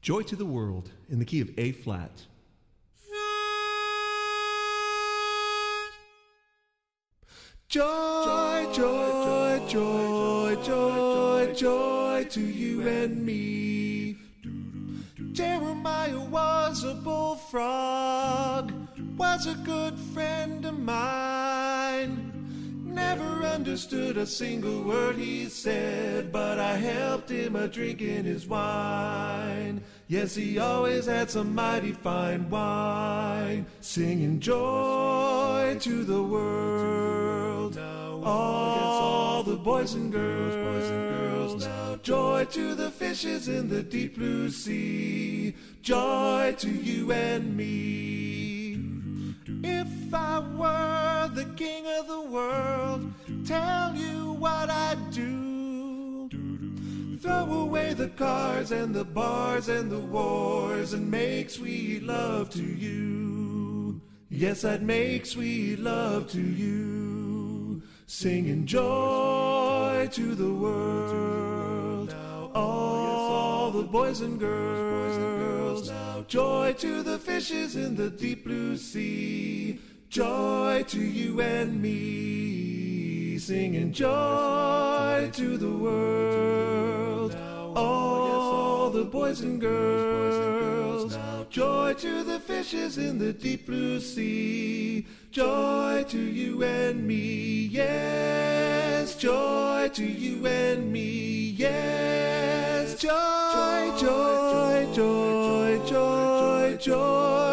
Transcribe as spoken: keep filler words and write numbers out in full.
Joy to the World in the key of A flat. Joy, joy, joy, joy, joy to you and me. Jeremiah was a bullfrog, was a good friend of mine. Never understood a single word he said, but I helped him a drinking his wine. Yes, he always had some mighty fine wine, singing joy to the world. All the boys and girls, boys and girls, now joy to the fishes in the deep blue sea, joy to you and me. If I were the king of the world, tell you what I'd do. Throw away the cars and the bars and the wars and make sweet love to you. Yes, I'd make sweet love to you, singing joy to the world. All the boys and girls, joy to the fishes in the deep blue sea, joy to you and me, singing joy to the world. All the boys and girls, joy to the fishes in the deep blue sea, joy to you and me, yes, joy to you and me, yes, joy, joy, joy, joy, joy, joy.